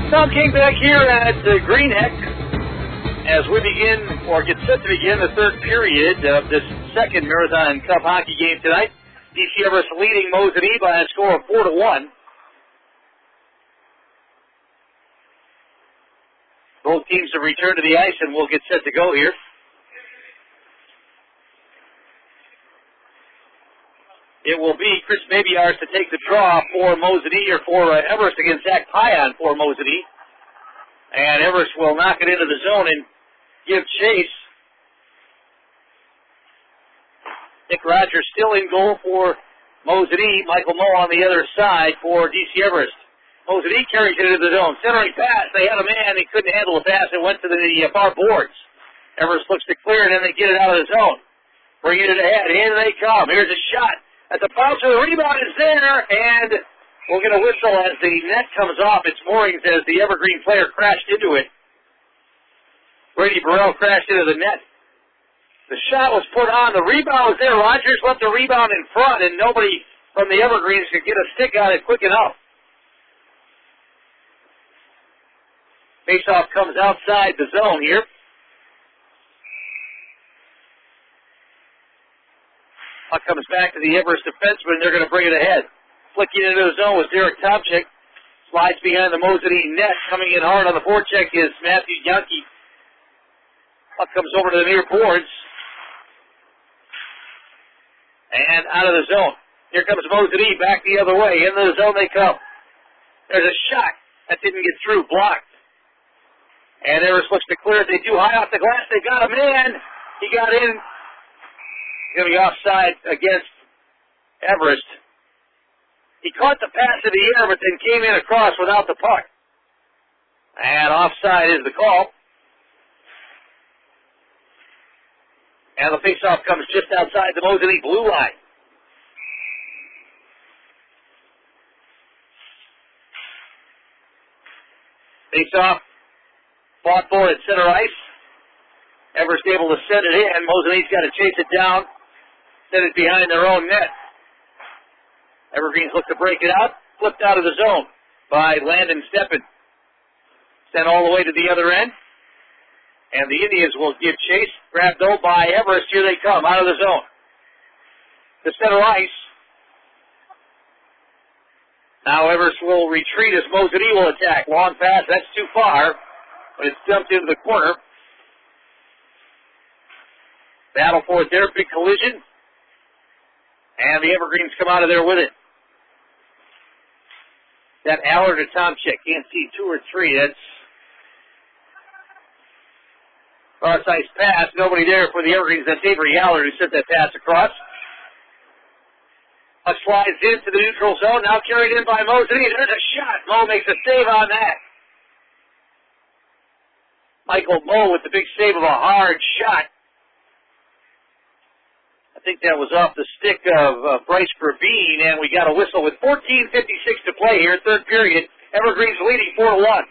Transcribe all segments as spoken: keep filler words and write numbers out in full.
Tom King back here at uh, Green Neck as we begin, or get set to begin, the third period of this second Marathon Cup hockey game tonight. D C Everest leading Mosinee by a score of four to one. Both teams have returned to the ice, and we'll get set to go here. It will be Chris Mabiars to take the draw for Mosinee, or for uh, Everest against Zach Pion for Mosinee. And Everest will knock it into the zone and give chase. Nick Rogers still in goal for Mosinee. Michael Moe on the other side for D C Everest. Mosinee carries it into the zone. Centering pass. They had a man. He couldn't handle the pass. It went to the uh, far boards. Everest looks to clear it, and then they get it out of the zone. Bringing it ahead. In they come. Here's a shot. At the bounce, the rebound is there, and we'll get a whistle as the net comes off its moorings as the Evergreen player crashed into it. Brady Burrell crashed into the net. The shot was put on. The rebound was there. Rogers left the rebound in front, and nobody from the Evergreens could get a stick on it quick enough. Faceoff comes outside the zone here. Puck comes back to the Everest defenseman. They're going to bring it ahead. Flicking into the zone was Derek Tomczyk. Slides behind the Mosinee net. Coming in hard on the forecheck is Matthew Yankee. Puck comes over to the near boards. And out of the zone. Here comes Mosinee back the other way. Into the zone they come. There's a shot. That didn't get through. Blocked. And Everest looks to clear it. They do high off the glass. They got him in. He got in. Going to be offside against Everest. He caught the pass in the air, but then came in across without the puck. And offside is the call. And the faceoff comes just outside the Mosinee blue line. Faceoff fought for at center ice. Everest able to send it in. Mosinee's got to chase it down. Set it behind their own net. Evergreens look to break it out. Flipped out of the zone by Landon Steppen. Sent all the way to the other end. And the Indians will give chase. Grabbed though by Everest. Here they come out of the zone. To center ice. Now Everest will retreat as Mosinee will attack. Long pass. That's too far. But it's dumped into the corner. Battle for it there. Big collision. And the Evergreens come out of there with it. That Allard to Tomczyk. Can't see two or three. That's cross-ice pass. Nobody there for the Evergreens. That's Avery Allard who sent that pass across. Puck slides into the neutral zone. Now carried in by Mosinee. There's a shot. Moe makes a save on that. Michael Moe with the big save of a hard shot. I think that was off the stick of uh, Bryce Gravine, and we got a whistle with fourteen fifty-six to play here, third period. Evergreens leading four to one.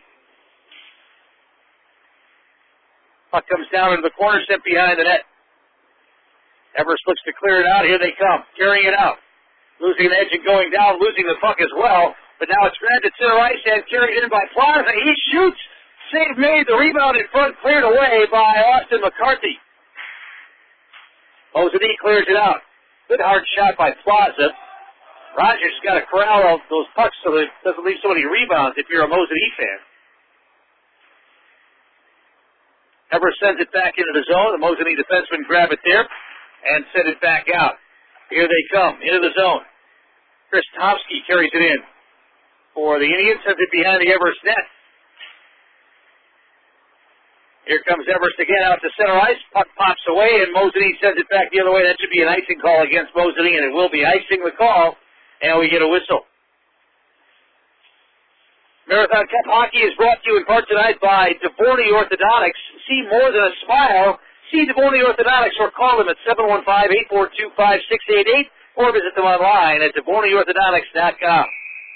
Puck comes down into the corner, sent behind the net. Everest looks to clear it out. Here they come, carrying it out. Losing an edge and going down, losing the puck as well. But now it's grabbed at center ice and carried in by Plaza. He shoots. Save made. The rebound in front cleared away by Austin McCarthy. Mosinee clears it out. Good hard shot by Plaza. Rogers has got to corral those pucks so that it doesn't leave so many rebounds if you're a Mosinee fan. Everest sends it back into the zone. The Mosinee defensemen grab it there and send it back out. Here they come, into the zone. Chris Tomsky carries it in for the Indians, sends it behind the Everest net. Here comes Everest again out to center ice. Puck pops away, and Mosinee sends it back the other way. That should be an icing call against Mosinee, and it will be icing the call, and we get a whistle. Marathon Cup Hockey is brought to you in part tonight by DeVorny Orthodontics. See more than a smile. See DeVorny Orthodontics or call them at seven one five, eight four two, five six eight eight or visit them online at devorny orthodontics dot com.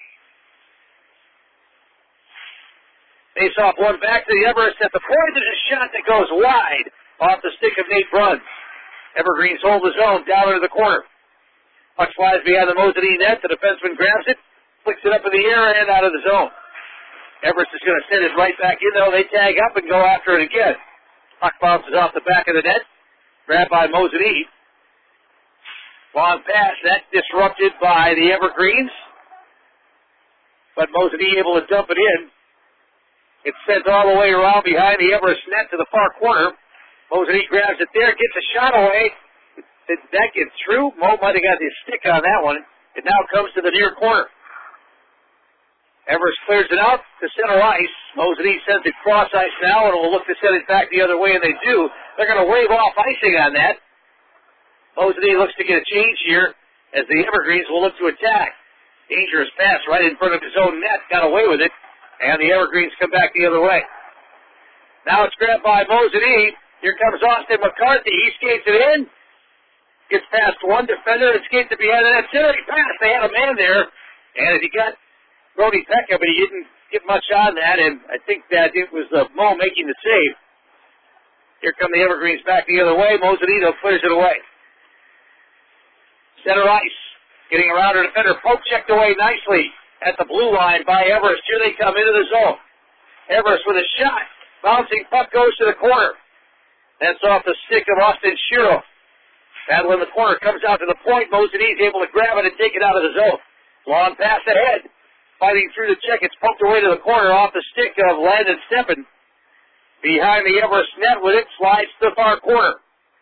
Face-off one back to the Everest at the point. There's a shot that goes wide off the stick of Nate Bruns. Evergreens hold the zone down into the corner. Puck flies behind the Mosinee net. The defenseman grabs it, flicks it up in the air and out of the zone. Everest is going to send it right back in, though. They tag up and go after it again. Puck bounces off the back of the net. Grabbed by Mosinee. Long pass. That's disrupted by the Evergreens. But Mosinee able to dump it in. It's sent all the way around behind the Everest net to the far corner. Mosinee grabs it there, gets a shot away. Did that get through? Mo might have got his stick on that one. It now comes to the near corner. Everest clears it out to center ice. Mosinee sends it cross ice now, and will look to send it back the other way, and they do. They're going to wave off icing on that. Mosinee looks to get a change here as the Evergreens will look to attack. Dangerous pass right in front of his own net. Got away with it, and the Evergreens come back the other way. Now it's grabbed by Mosinee. Here comes Austin McCarthy. He skates it in. Gets past one defender and skates it behind the net. Centering pass. They had a man there, and he got Brody Pecka, but he didn't get much on that, and I think that it was uh, Mo making the save. Here come the Evergreens back the other way. Mosinee clears it away. Center ice. Getting around her defender. Poke checked away nicely at the blue line by Everest. Here they come into the zone. Everest with a shot. Bouncing puck goes to the corner. That's off the stick of Austin Shiro. Battle in the corner. Comes out to the point. Mosinee is able to grab it and take it out of the zone. Long pass ahead. Fighting through the check. It's poked away to the corner off the stick of Landon Steppen. Behind the Everest net with it. Slides to the far corner.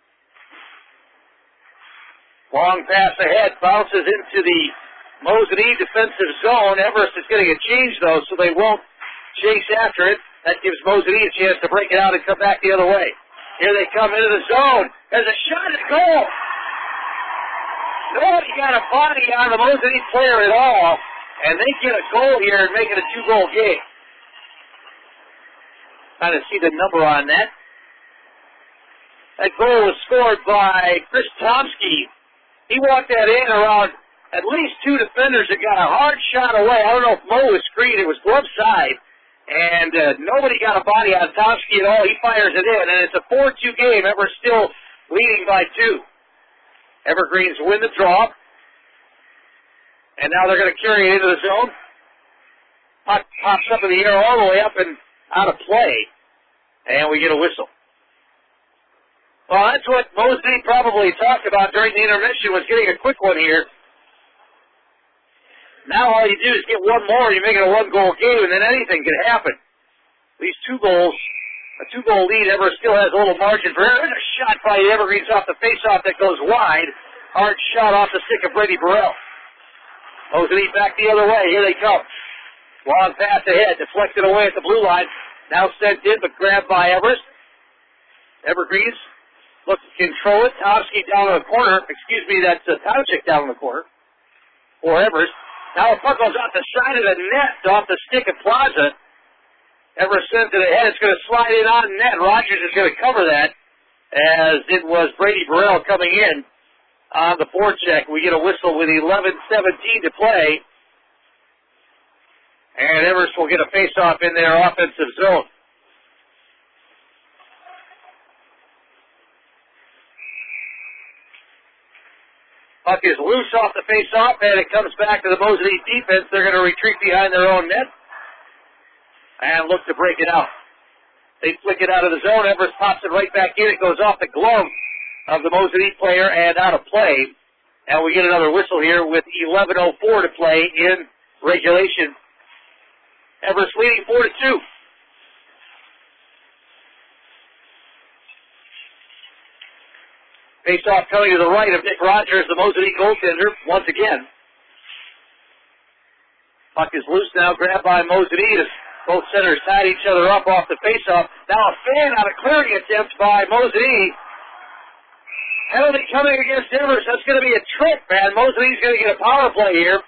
Long pass ahead. Bounces into the Mosinee defensive zone. Everest is getting a change, though, so they won't chase after it. That gives Mosinee a chance to break it out and come back the other way. Here they come into the zone. There's a shot at goal. Nobody got a body on the Mosinee player at all. And they get a goal here and make it a two-goal game. Trying to see the number on that. That goal was scored by Chris Tomsky. He walked that in around at least two defenders that got a hard shot away. I don't know if Mo was screened. It was glove side. And uh, nobody got a body on Tomsky at all. He fires it in. And it's a four two game. Everest still leading by two. Evergreens win the draw. And now they're going to carry it into the zone. Puck pops up in the air all the way up and out of play. And we get a whistle. Well, that's what Mosinee probably talked about during the intermission, was getting a quick one here. Now all you do is get one more, you make it a one-goal game, and then anything can happen. These two goals, a two-goal lead, Everest still has a little margin for error. There's a shot by the Evergreens off the face-off that goes wide. Hard shot off the stick of Brady Burrell. Mosinee back the other way. Here they come. Long pass ahead. Deflected away at the blue line. Now sent in, but grabbed by Everest. Evergreens look to control it. Tomsky down in the corner. Excuse me, that's uh, Towchick down in the corner. For Everest. Now the puck goes off the side of the net, off the stick of Plaza. Everest sends it ahead. It's going to slide in on net. Rogers is going to cover that, as it was Brady Burrell coming in on the forecheck. We get a whistle with eleven seventeen to play. And Everest will get a face-off in their offensive zone. Puck is loose off the face-off, and it comes back to the Mosinee defense. They're going to retreat behind their own net and look to break it out. They flick it out of the zone. Everest pops it right back in. It goes off the glove of the Mosinee player and out of play. And we get another whistle here with eleven oh four to play in regulation. Everest leading four to two. Face-off coming to the right of Nick Rogers, the Mosinee goaltender, once again. Puck is loose now, grabbed by Mosinee. Both centers tied each other up off the face-off. Now a fan on a clearing attempt by Mosinee. Penalty coming against Everest. That's going to be a trip, man. Mosinee's going to get a power play here.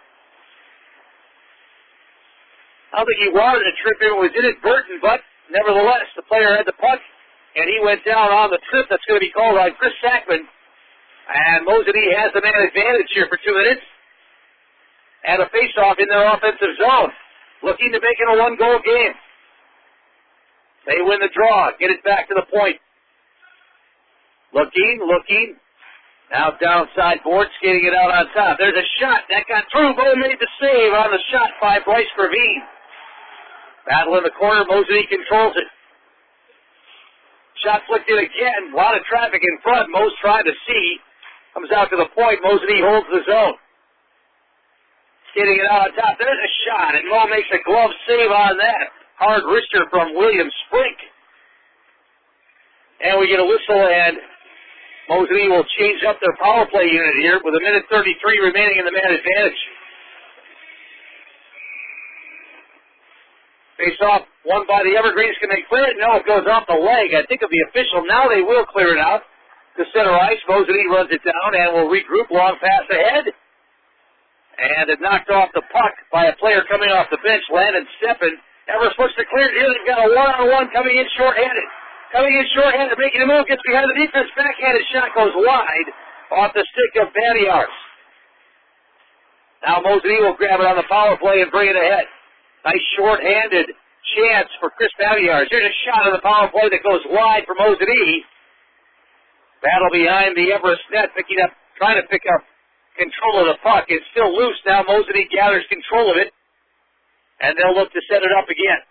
I don't think he wanted a trip. It was inadvertent, but nevertheless, the player had the puck, and he went down on the trip. That's going to be called by Chris Sackman. And Mosinee has the man advantage here for two minutes. And a face-off in their offensive zone. Looking to make it a one-goal game. They win the draw. Get it back to the point. Looking, looking. Now downside board, skating it out on top. There's a shot. That got through. Bo made the save on the shot by Bryce Gravine. Battle in the corner. Mosedy controls it. Shot flicked in again. A lot of traffic in front. Mo's trying to see. Comes out to the point. Mosedy holds the zone. Getting it out on top. There's a shot, and Mo makes a glove save on that. Hard wrister from William Sprink. And we get a whistle, and Mosedy will change up their power play unit here with a minute thirty-three remaining in the man advantage. Face off, won by the Evergreens. Can they clear it? No, it goes off the leg. I think of the official. Now they will clear it out to center ice. Mosedy runs it down and will regroup. Long pass ahead. And it knocked off the puck by a player coming off the bench, Landon Steppen. Everest looks to clear it here. They've got a one-on-one coming in short-handed. Coming in short-handed, making a move, gets behind the defense. Backhanded shot goes wide off the stick of Baniars. Now Mosedy will grab it on the power play and bring it ahead. Nice short-handed chance for Chris Baniars. Here's a shot on the power play that goes wide for Mosedy. Battle behind the Everest net, picking up, trying to pick up control of the puck. It's still loose now. Mosedy gathers control of it, and they'll look to set it up again.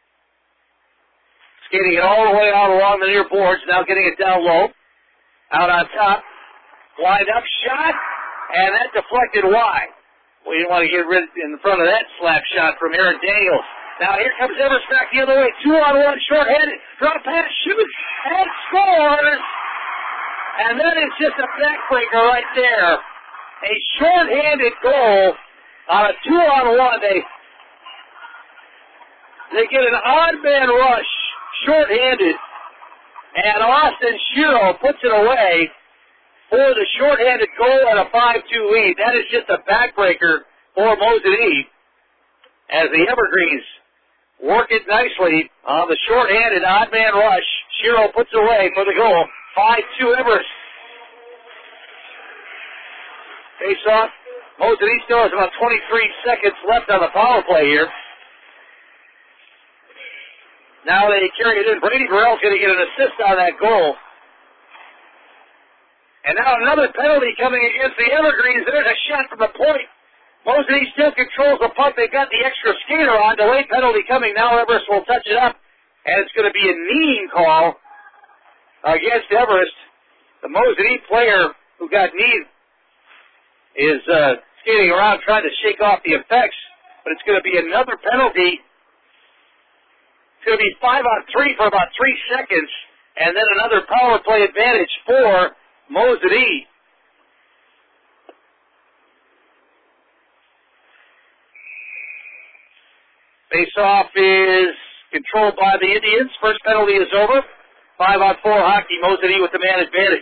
Skating it all the way out along the near boards, now getting it down low. Out on top. Lined up shot, and that deflected wide. We didn't want to get rid in front of that slap shot from Aaron Daniels. Now here comes Everest back the other way. Two on one, short-handed. Drop pass, shoots, and scores! And that is just a backbreaker right there. A short-handed goal on a two-on-one. They, they get an odd man rush, short-handed, and Austin Shiro puts it away for the short-handed goal and a five two lead. That is just a backbreaker for Mosedy as the Evergreens work it nicely on the short-handed odd man rush. Shiro puts it away for the goal. five two Everest. Face off. Mosedy still has about twenty-three seconds left on the power play here. Now they carry it in. Brady Burrell's going to get an assist on that goal. And now another penalty coming against the Evergreens. There's a shot from the point. Mosedy still controls the puck. They've got the extra skater on. Delayed penalty coming. Now Everest will touch it up. And it's going to be a kneeing call against Everest. The Mosedy player who got kneed is uh, skating around trying to shake off the effects, but it's going to be another penalty. It's going to be five on three for about three seconds, and then another power play advantage for Mosedy. Face-off is controlled by the Indians. First penalty is over. Five on four hockey. Mosedy with the man advantage.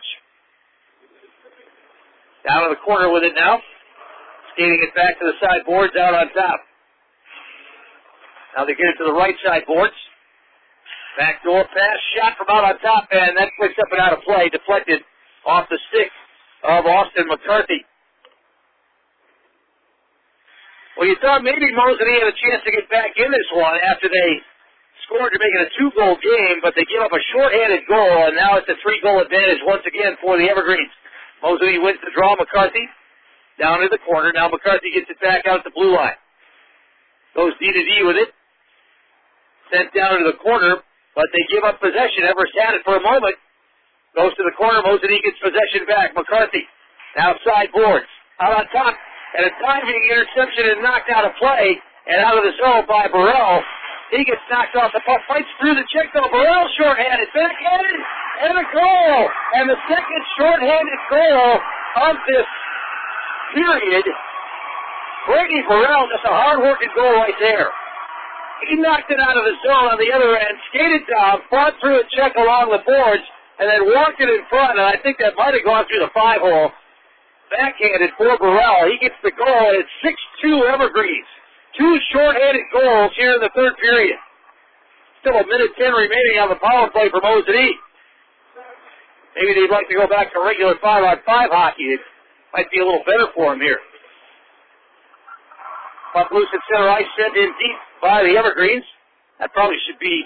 Down in the corner with it now. Skating it back to the side boards out on top. Now they get it to the right side boards. Back door pass, shot from out on top, and that flicks up and out of play, deflected off the stick of Austin McCarthy. Well, you thought maybe Mosedy had a chance to get back in this one after they scored to make it a two-goal game, but they give up a short-handed goal, and now it's a three-goal advantage once again for the Evergreens. Mosedy wins the draw. McCarthy down to the corner. Now McCarthy gets it back out at the blue line. Goes D to D with it. Sent down to the corner, but they give up possession. Everest had it for a moment. Goes to the corner. Mosedy gets possession back. McCarthy outside boards. Out on top. And a diving interception and knocked out of play and out of the zone by Burrell. He gets knocked off the puck. Fights through the check though. Burrell short-handed. Backhanded. And a goal. And the second short-handed goal of this period. Brady Burrell, just a hard-working goal right there. He knocked it out of the zone on the other end, skated down, fought through a check along the boards, and then walked it in front, and I think that might have gone through the five-hole. Backhanded for Burrell. He gets the goal, and it's six two Evergreens. Two short-handed goals here in the third period. Still a minute ten remaining on the power play for Mosedy. Maybe they'd like to go back to regular five-on-five hockey. It might be a little better for them here. Puck loose at center ice, sent in deep by the Evergreens. That probably should be.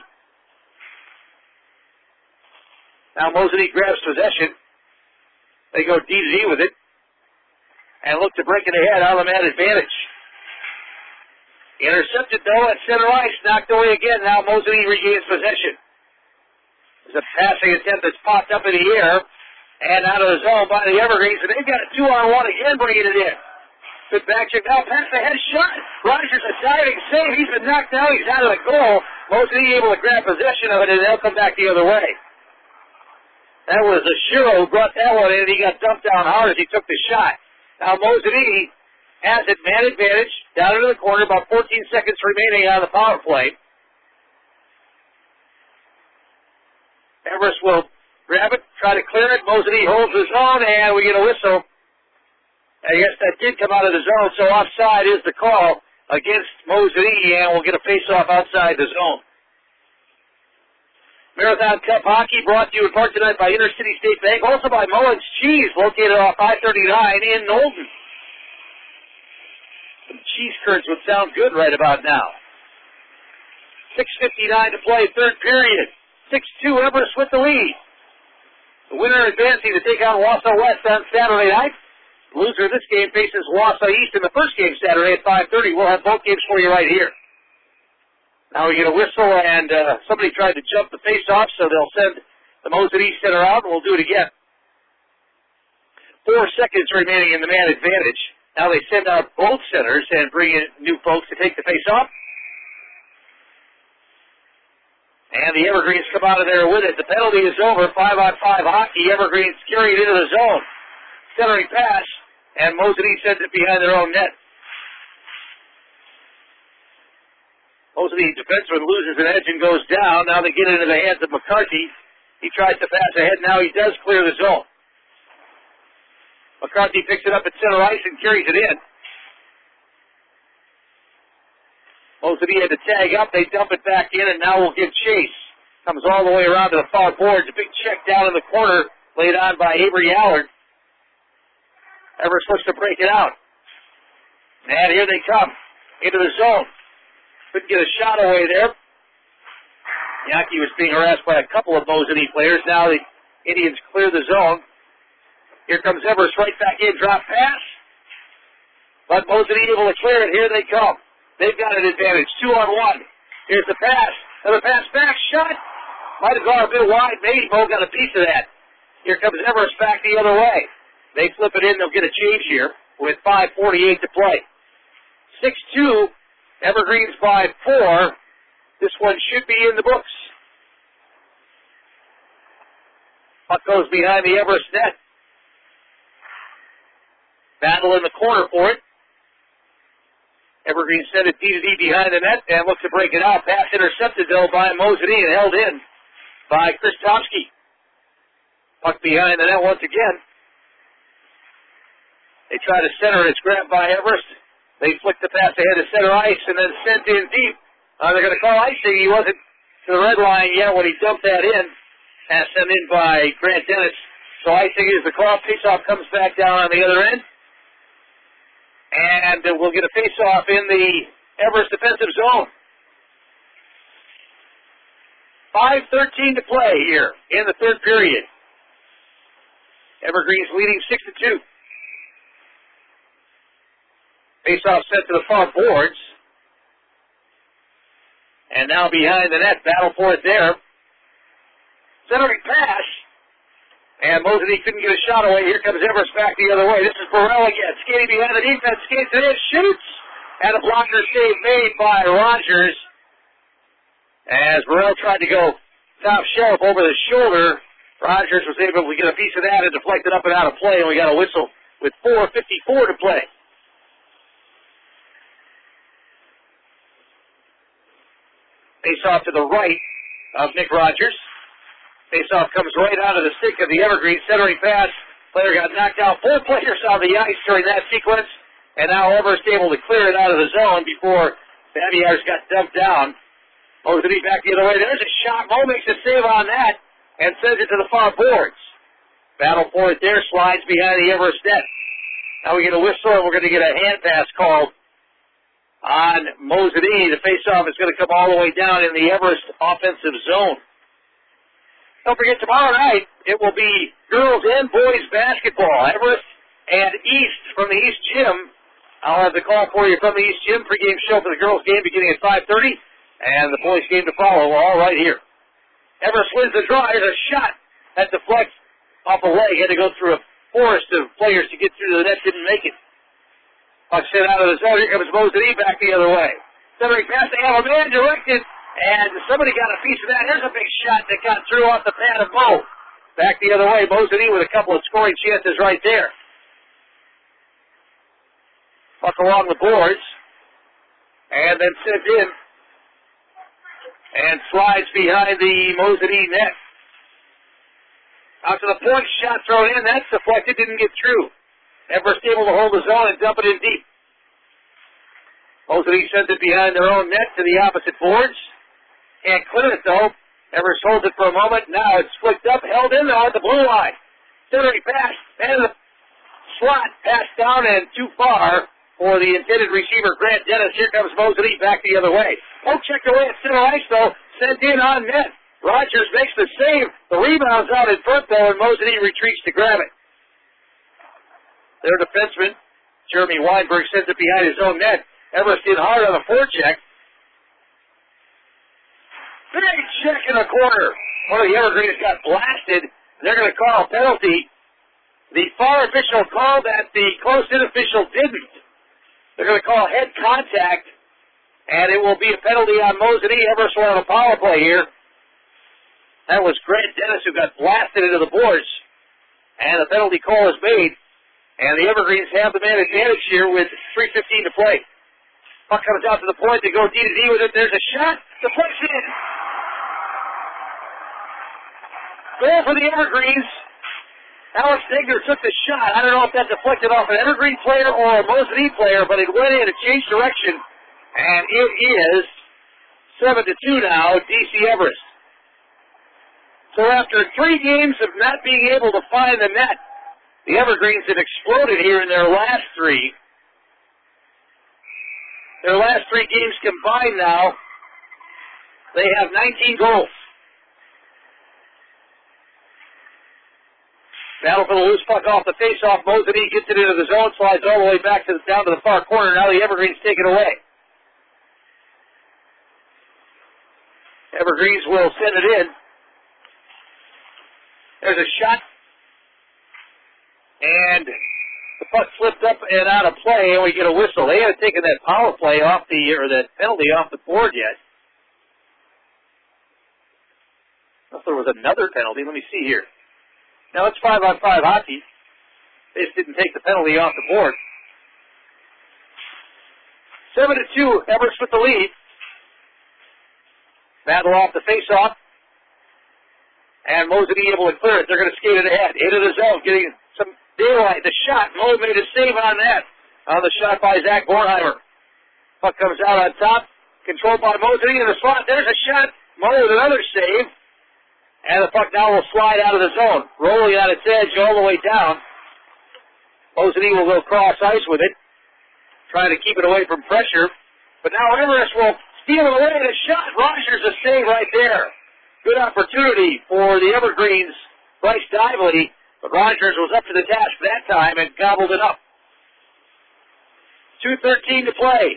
Now Mosedy grabs possession. They go D to D with it and look to break it ahead on the man advantage. Intercepted, though, at center ice. Knocked away again. Now Moseley regains possession. There's a passing attempt that's popped up in the air and out of the zone by the Evergreens, and they've got a two-on-one again bringing it in. Good back check now, pass ahead, shot. Rogers a diving save. He's been knocked down. He's out of the goal. Moseley able to grab possession of it, and they'll come back the other way. That was Ashiro who brought that one in. He got dumped down hard as he took the shot. Now Moseley has it, man advantage, down into the corner, about fourteen seconds remaining on the power play. Everest will grab it, try to clear it. Moseley holds his own, and we get a whistle. I guess that did come out of the zone, so offside is the call against Moseley, and we'll get a face-off outside the zone. Marathon Cup Hockey brought to you in part tonight by Intercity State Bank, also by Mullins Cheese, located off I thirty-nine in Knowlton. Some cheese curds would sound good right about now. six fifty-nine to play, third period. six two, Everest with the lead. The winner advancing to take on Wausau West on Saturday night. The loser of this game faces Wausau East in the first game Saturday at five thirty. We'll have both games for you right here. Now we get a whistle, and uh, somebody tried to jump the face-off, so they'll send the Moseley center out, and we'll do it again. Four seconds remaining in the man advantage. Now they send out both centers and bring in new folks to take the face-off. And the Evergreens come out of there with it. The penalty is over. Five-on-five hockey. Evergreens carry it into the zone. Centering pass, and Moseley sends it behind their own net. Moseley, defenseman, loses an edge and goes down. Now they get it into the hands of McCarthy. He tries to pass ahead. Now he does clear the zone. McCarthy picks it up at center ice and carries it in. Moseley had to tag up. They dump it back in, and now we'll give chase. Comes all the way around to the far boards. A big check down in the corner laid on by Avery Allard. Everest looks to break it out. And here they come into the zone. Couldn't get a shot away there. Yaki was being harassed by a couple of Moseley players. Now the Indians clear the zone. Here comes Everest right back in. Drop pass. But Moseley able to clear it. Here they come. They've got an advantage. Two on one. Here's the pass. Another pass back. Shot. Might have gone a bit wide. Maybe Mo got a piece of that. Here comes Everest back the other way. They flip it in. They'll get a change here with five forty-eight to play. six two. Evergreens by four. This one should be in the books. Puck goes behind the Everest net. Battle in the corner for it. Evergreen sent it D to D behind the net and looks to break it out. Pass intercepted, though, by Moseley and held in by Krastovsky. Puck behind the net once again. They try to center it. It's grabbed by Everest. They flick the pass ahead to center ice and then sent in deep. Uh, they're going to call icing. He wasn't to the red line yet when he dumped that in. Pass sent in by Grant Dennis. So icing is the call. Faceoff comes back down on the other end. And uh, we'll get a face-off in the Everest defensive zone. five thirteen to play here in the third period. Evergreens leading six to two. Face-off sent to the far boards. And now behind the net, battle for it there. Centering pass. And Moseley couldn't get a shot away. Here comes Everest back the other way. This is Burrell again. Skating behind the defense. Skates it in. Shoots. And a blocker save made by Rogers. As Burrell tried to go top shelf over the shoulder, Rogers was able to get a piece of that and deflect it up and out of play. And we got a whistle with four fifty-four to play. Face off to the right of Nick Rogers. Face-off comes right out of the stick of the Evergreen. Centering pass. Player got knocked out. Four players on the ice during that sequence. And now Everest able to clear it out of the zone before Baviars got dumped down. Moseley back the other way. There's a shot. Mo makes a save on that and sends it to the far boards. Battle for it there. Slides behind the Everest net. Now we get a whistle and we're going to get a hand pass called on Moseley. The face-off is going to come all the way down in the Everest offensive zone. Don't forget, tomorrow night, it will be girls and boys basketball. Everest and East from the East Gym I'll have the call for you from the East Gym. Pre-game show for the girls' game beginning at five thirty, and the boys' game to follow, all right here. Everest wins the draw. Here's a shot that deflects off a leg. Had to go through a forest of players to get through to the net. Didn't make it. Puck sent out of the zone. Here comes Mosley back the other way. Centering pass. They have a man directed, and somebody got a piece of that. Here's a big shot that got through off the pad of Mo. Back the other way. Mosley with a couple of scoring chances right there. Puck along the boards, and then sent in, and slides behind the Mosley net. Out to the point, shot thrown in, that's deflected, didn't get through. Everest able to hold the zone and dump it in deep. Mosley sends it behind their own net to the opposite boards. Can't clear it though. Everest holds it for a moment, now it's flicked up, held in though at the blue line. Centering pass, and the slot passed down and too far for the intended receiver, Grant Dennis. Here comes Mosley back the other way. Poke checked away at center ice, though. Sent in on net. Rogers makes the save. The rebound's out in front, though, and Mosley retreats to grab it. Their defenseman, Jeremy Weinberg, sends it behind his own net. Everest in hard on the forecheck. Big check in the corner. One of the Evergreens got blasted. They're going to call a penalty. The far official called that. The close-in official didn't. They're going to call head contact, and it will be a penalty on Mosley. Everest will have a power play here. That was Grant Dennis who got blasted into the boards, and the penalty call is made, and the Evergreens have the man advantage here with three fifteen to play. Puck comes out to the point. They go D to D with it. There's a shot. The puck's in. Goal for the Evergreens. Alex Degner took the shot. I don't know if that deflected off an Evergreen player or a Mosley player, but it went in and changed direction. And it is seven to two now, D C Everest. So after three games of not being able to find the net, the Evergreens have exploded here in their last three. Their last three games combined now, they have nineteen goals. Battle for the loose puck off the face-off. Mosley gets it into the zone, slides all the way back to the, down to the far corner. Now the Evergreens take it away. Evergreens will send it in. There's a shot. And the puck slipped up and out of play, and we get a whistle. They haven't taken that power play off the, or that penalty off the board yet. I thought there was another penalty. Let me see here. Now it's five on five hockey. They just didn't take the penalty off the board. Seven to two, Everest with the lead. Battle off the face-off. And Mosley able to clear it. They're going to skate it ahead. Into the zone, getting some daylight. The shot, Mo made a save on that. On the shot by Zach Bornheimer. Puck comes out on top. Controlled by Mosley in the slot. There's a shot. Mo with another save. And the puck now will slide out of the zone, rolling on its edge all the way down. Mosley will go cross ice with it, trying to keep it away from pressure. But now Everest will steal it away, and a shot. Rogers a save right there. Good opportunity for the Evergreens, Bryce Dively, but Rogers was up to the task that time and gobbled it up. two thirteen to play.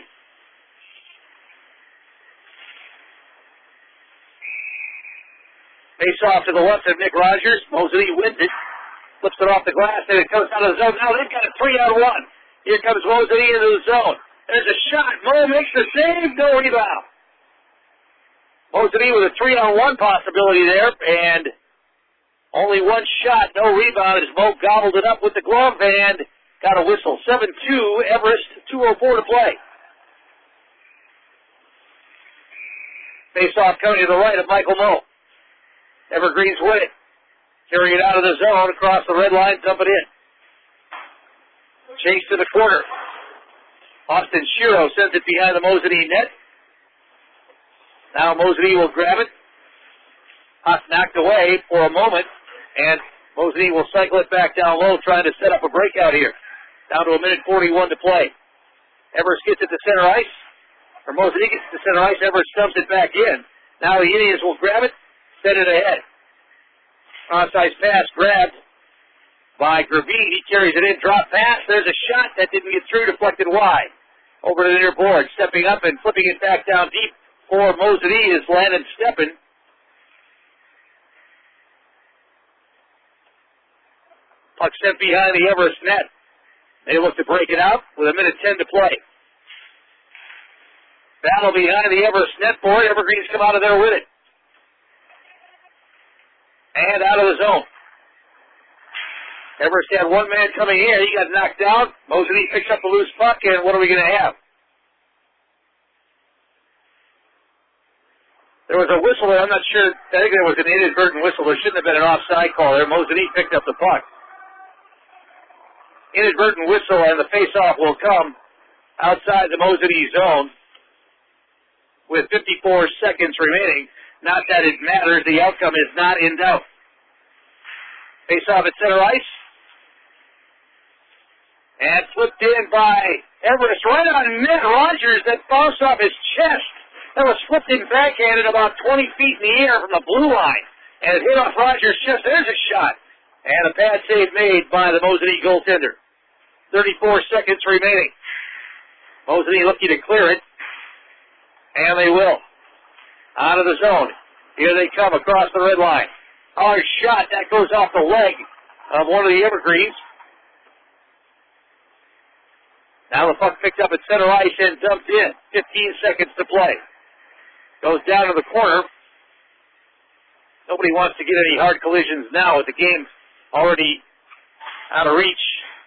Face off to the left of Nick Rogers. Mosley wins it. Flips it off the glass, and it comes out of the zone. Now they've got a three on one. Here comes Mosley into the zone. There's a shot. Mo makes the save. No rebound. Mosley with a three on one possibility there, and only one shot, no rebound, as Mo gobbled it up with the glove and got a whistle. seven two, Everest, two oh four to play. Face off coming to the right of Michael Mo. Evergreens win it. Carrying it out of the zone, across the red line, dump it in. Chase to the corner. Austin Shiro sends it behind the Mosley net. Now Mosley will grab it. Huss knocked away for a moment, and Mosley will cycle it back down low, trying to set up a breakout here. Down to a minute forty-one to play. Everest gets it to center ice. Or Mosley gets it to center ice. Everest stumps it back in. Now the Indians will grab it. Set it ahead. Cross ice pass grabbed by Gravine. He carries it in, drop pass. There's a shot that didn't get through, deflected wide. Over to the near board, stepping up and flipping it back down deep for Mosinee is Landon Steppen. Puck sent behind the Everest net. They look to break it out with a minute ten to play. Battle behind the Everest net board. Evergreens come out of there with it. And out of the zone. Everest had one man coming here. He got knocked down. Mosinee picks up the loose puck, and what are we going to have? There was a whistle there. I'm not sure. I think there was an inadvertent whistle. There shouldn't have been an offside call there. Mosinee picked up the puck. Inadvertent whistle, and the face-off will come outside the Mosinee zone with fifty-four seconds remaining. Not that it matters. The outcome is not in doubt. Face-off at center ice. And flipped in by Everest right on net. Rogers, that bounced off his chest. That was flipped in backhanded about twenty feet in the air from the blue line. And it hit off Rogers' chest. There's a shot. And a pad save made by the Mosinee goaltender. thirty-four seconds remaining. Mosinee looking to clear it. And they will. Out of the zone. Here they come across the red line. Hard shot. That goes off the leg of one of the Evergreens. Now the puck picked up at center ice and dumped in. fifteen seconds to play. Goes down to the corner. Nobody wants to get any hard collisions now with the game already out of reach.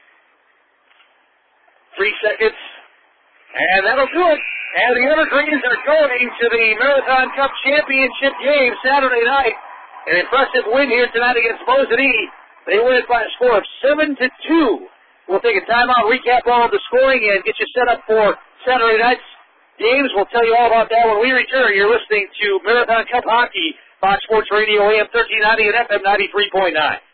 Three seconds. And that'll do it. And the Evergreens are going to the Marathon Cup Championship game Saturday night. An impressive win here tonight against Mosinee. They win it by a score of seven to two. We'll take a timeout, recap all of the scoring, and get you set up for Saturday night's games. We'll tell you all about that when we return. You're listening to Marathon Cup Hockey, Fox Sports Radio, A M thirteen ninety and F M ninety-three point nine.